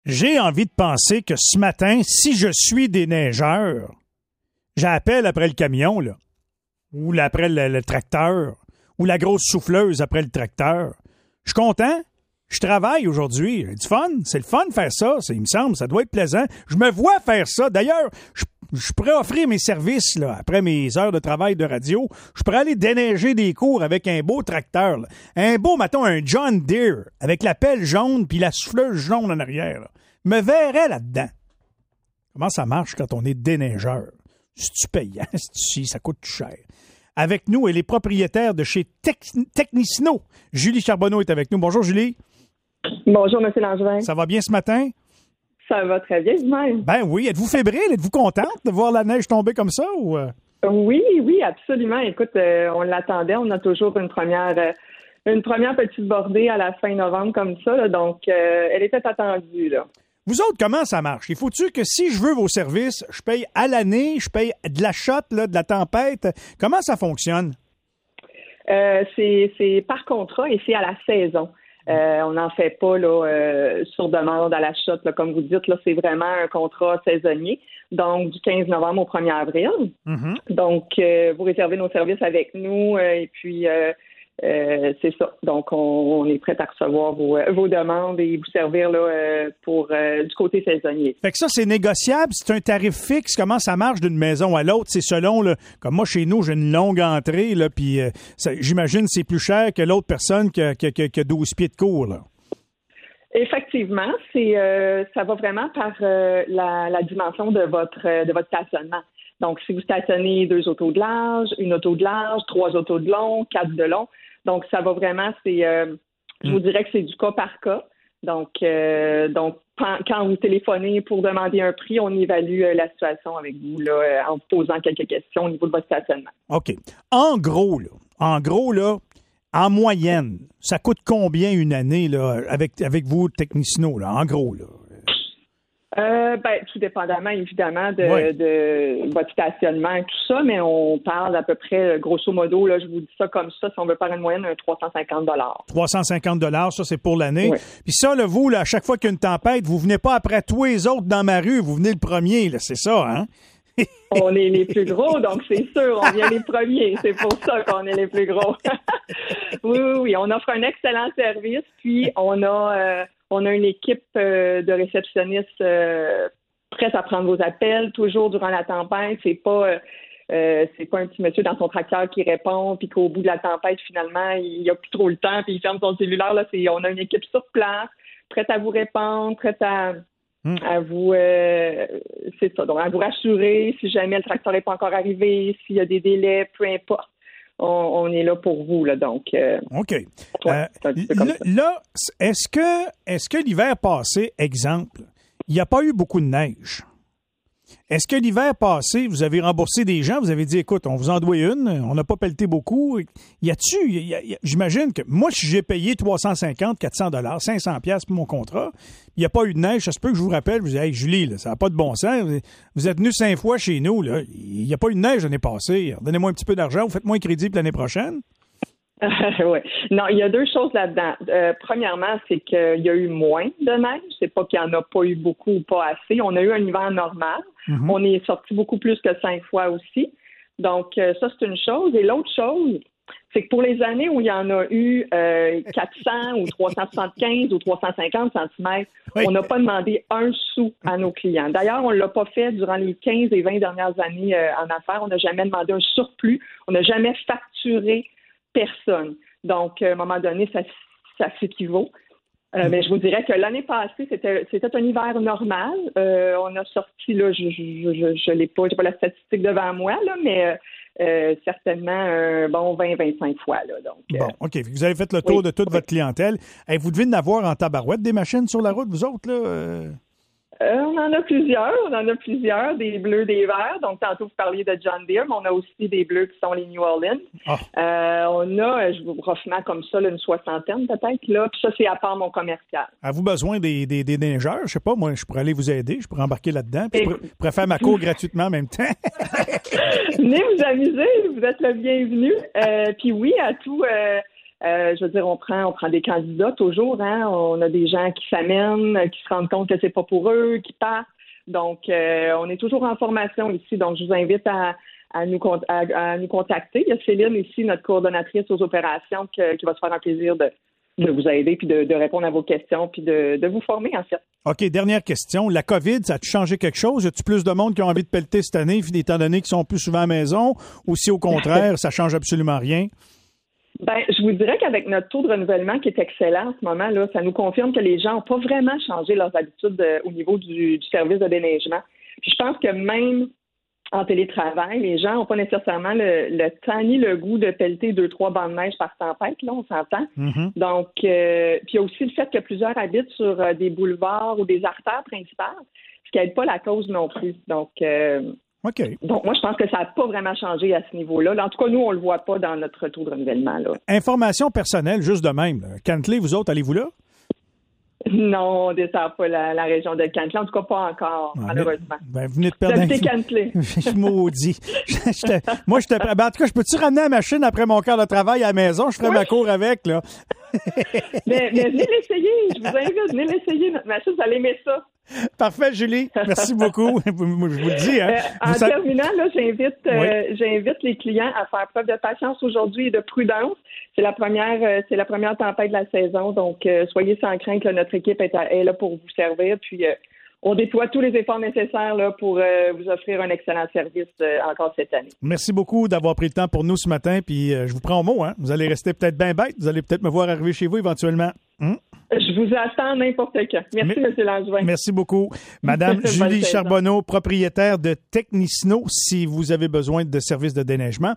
J'ai envie de penser que ce matin, si je suis des neigeurs, j'appelle après le camion, là, ou après le tracteur, ou la grosse souffleuse après le tracteur. Je suis content. Je travaille aujourd'hui. J'ai du fun. C'est le fun de faire ça. Il me semble, ça doit être plaisant. Je me vois faire ça. D'ailleurs, je pourrais offrir mes services là, après mes heures de travail de radio. Je pourrais aller déneiger des cours avec un beau tracteur. Là. Un beau, mettons, un John Deere avec la pelle jaune puis la souffleuse jaune en arrière. Là. Je me verrais là-dedans. Comment ça marche quand on est déneigeur? C'est-tu payant? Si ça coûte cher. Avec nous, elle est propriétaire de chez Technisno. Julie Charbonneau est avec nous. Bonjour, Julie. Bonjour, M. Langevin. Ça va bien ce matin? Ça va très bien, vous-même. Ben oui. Êtes-vous fébrile? Êtes-vous contente de voir la neige tomber comme ça? Ou... Oui, absolument. Écoute, on l'attendait. On a toujours une première petite bordée à la fin novembre comme ça. Là, donc, elle était attendue. Là. Vous autres, comment ça marche? Il faut-tu que si je veux vos services, je paye à l'année, je paye de la shot, là, de la tempête? Comment ça fonctionne? C'est par contrat et c'est à la saison. On n'en fait pas là, sur demande à la shot, là, comme vous dites. Là, c'est vraiment un contrat saisonnier, donc du 15 novembre au 1er avril. Mm-hmm. Donc, vous réservez nos services avec nous et puis c'est ça. Donc, on est prêt à recevoir vos demandes et vous servir là, pour du côté saisonnier. Fait que ça, c'est négociable? C'est un tarif fixe? Comment ça marche d'une maison à l'autre? C'est selon, là, comme moi, chez nous, j'ai une longue entrée, là, puis j'imagine que c'est plus cher que l'autre personne qui a 12 pieds de cour, là. Effectivement, ça va vraiment par la dimension de votre stationnement. Donc, si vous stationnez 2 autos de large, 1 auto de large, 3 autos de long, 4 de long, donc ça va vraiment, je vous dirais que c'est du cas par cas. Donc, quand vous téléphonez pour demander un prix, on évalue la situation avec vous là, en vous posant quelques questions au niveau de votre stationnement. OK. En gros, en moyenne, ça coûte combien une année là, avec vous, Technisno, là, en gros, là? Tout dépendamment, évidemment, de votre stationnement et tout ça, mais on parle à peu près, grosso modo, là, je vous dis ça comme ça, si on veut faire une moyenne, un 350 $350, ça, c'est pour l'année. Oui. Puis ça, là, vous, là, à chaque fois qu'il y a une tempête, vous venez pas après tous les autres dans ma rue, vous venez le premier, là, c'est ça, hein? On est les plus gros, donc c'est sûr, on vient les premiers. C'est pour ça qu'on est les plus gros. Oui, on offre un excellent service, puis on a une équipe de réceptionnistes prête à prendre vos appels, toujours durant la tempête. C'est pas un petit monsieur dans son tracteur qui répond, puis qu'au bout de la tempête, finalement, il a plus trop le temps, puis il ferme son cellulaire. Là, on a une équipe sur place, prête à vous répondre, prête à vous, c'est ça. Donc, à vous rassurer si jamais le tracteur n'est pas encore arrivé, s'il y a des délais, peu importe. On est là pour vous, là, donc. OK. Ouais, là, est-ce que l'hiver passé, exemple, il n'y a pas eu beaucoup de neige? Est-ce que l'hiver passé, vous avez remboursé des gens, vous avez dit, écoute, on vous en doit une, on n'a pas pelleté beaucoup. J'imagine que moi, si j'ai payé 350, 400 $, 500 $ pour mon contrat, il n'y a pas eu de neige, ça se peut que je vous rappelle, vous dites, hey, Julie, là, ça n'a pas de bon sens, vous êtes venu 5 fois chez nous, là, il n'y a pas eu de neige l'année passée, donnez-moi un petit peu d'argent, vous faites-moi un crédit pour l'année prochaine. Oui. Non, il y a 2 choses là-dedans. Premièrement, c'est qu'il y a eu moins de neige. C'est pas qu'il n'y en a pas eu beaucoup ou pas assez. On a eu un hiver normal. Mm-hmm. On est sorti beaucoup plus que 5 fois aussi. Donc, ça, c'est une chose. Et l'autre chose, c'est que pour les années où il y en a eu 400 ou 375 ou 350 cm, oui, on n'a pas demandé un sou à nos clients. D'ailleurs, on ne l'a pas fait durant les 15 et 20 dernières années en affaires. On n'a jamais demandé un surplus. On n'a jamais facturé personne. Donc, à un moment donné, ça s'équivaut. Mais je vous dirais que l'année passée, c'était un hiver normal. On a sorti, là, je l'ai pas, j'ai pas la statistique devant moi, là, mais certainement un bon 20-25 fois. Là, donc, bon, OK. Vous avez fait le tour de toute votre clientèle. Hey, vous devez en avoir en tabarouette des machines sur la route, vous autres, là? On en a plusieurs, des bleus, des verts. Donc, tantôt, vous parliez de John Deere, mais on a aussi des bleus qui sont les New Orleans. Oh. On a, je vous roughement comme ça, là, une 60aine peut-être. Là. Puis ça, c'est à part mon commercial. Avez-vous besoin des neigeurs? Je sais pas, moi, je pourrais aller vous aider. Je pourrais embarquer là-dedans. Puis je pourrais faire ma cour gratuitement en même temps. Venez vous amuser. Vous êtes le bienvenu. Puis oui, à tout Je veux dire, on prend des candidats toujours, hein. On a des gens qui s'amènent, qui se rendent compte que c'est pas pour eux, qui partent. Donc, on est toujours en formation ici. Donc, je vous invite à nous contacter. Il y a Céline ici, notre coordonnatrice aux opérations, qui va se faire un plaisir de vous aider puis de répondre à vos questions puis de vous former, en fait. OK, dernière question. La COVID, ça a-tu changé quelque chose? Y a-tu plus de monde qui ont envie de pelleter cette année, étant donné qu'ils sont plus souvent à la maison? Ou si, au contraire, ça change absolument rien? Ben, je vous dirais qu'avec notre taux de renouvellement qui est excellent en ce moment, là, ça nous confirme que les gens n'ont pas vraiment changé leurs habitudes au niveau du service de déneigement. Puis je pense que même en télétravail, les gens n'ont pas nécessairement le temps ni le goût de pelleter 2-3 bancs de neige par tempête, là, on s'entend. Mm-hmm. Donc, puis il y a aussi le fait que plusieurs habitent sur des boulevards ou des artères principales, ce qui n'aide pas la cause non plus. Donc, OK. Donc, moi, je pense que ça n'a pas vraiment changé à ce niveau-là. En tout cas, nous, on ne le voit pas dans notre taux de renouvellement, là. Information personnelle, juste de même. Cantley, vous autres, allez-vous là? Non, on ne descend pas la région de Cantley. En tout cas, pas encore, malheureusement. Ben, vous venez de perdre Cantley. Je maudis. Moi, en tout cas, je peux-tu ramener la machine après mon quart de travail à la maison? Je ferai ma cour avec, là. mais venez l'essayer. Je vous invite, venez l'essayer, notre machine. Vous allez aimer ça. Parfait, Julie. Merci beaucoup. Je vous le dis. Hein. En terminant, là, j'invite les clients à faire preuve de patience aujourd'hui et de prudence. C'est la première tempête de la saison, donc soyez sans crainte. Là, notre équipe est là pour vous servir. Puis on déploie tous les efforts nécessaires là, pour vous offrir un excellent service encore cette année. Merci beaucoup d'avoir pris le temps pour nous ce matin. Puis je vous prends au mot. Hein. Vous allez rester peut-être bien bête. Vous allez peut-être me voir arriver chez vous éventuellement. Je vous attends n'importe quand. Merci, M. Langevin. Merci beaucoup. Madame Julie Charbonneau, propriétaire de Technisno, si vous avez besoin de services de déneigement.